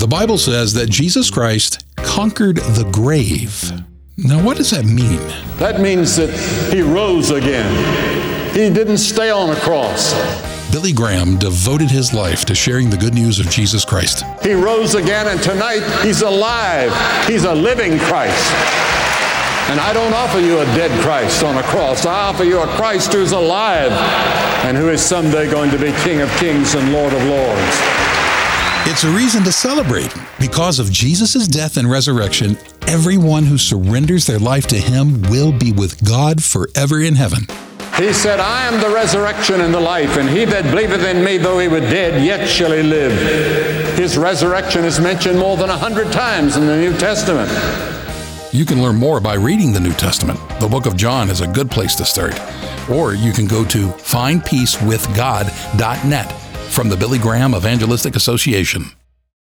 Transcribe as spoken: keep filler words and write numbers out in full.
The Bible says that Jesus Christ conquered the grave. Now, what does that mean? That means that he rose again. He didn't stay on a cross. Billy Graham devoted his life to sharing the good news of Jesus Christ. He rose again, and tonight he's alive. He's a living Christ. And I don't offer you a dead Christ on a cross. I offer you a Christ who's alive and who is someday going to be King of Kings and Lord of Lords. It's a reason to celebrate. Because of Jesus' death and resurrection, everyone who surrenders their life to him will be with God forever in heaven. He said, I am the resurrection and the life, and he that believeth in me, though he were dead, yet shall he live. His resurrection is mentioned more than a hundred times in the New Testament. You can learn more by reading the New Testament. The book of John is a good place to start. Or you can go to find peace with god dot net from the Billy Graham Evangelistic Association.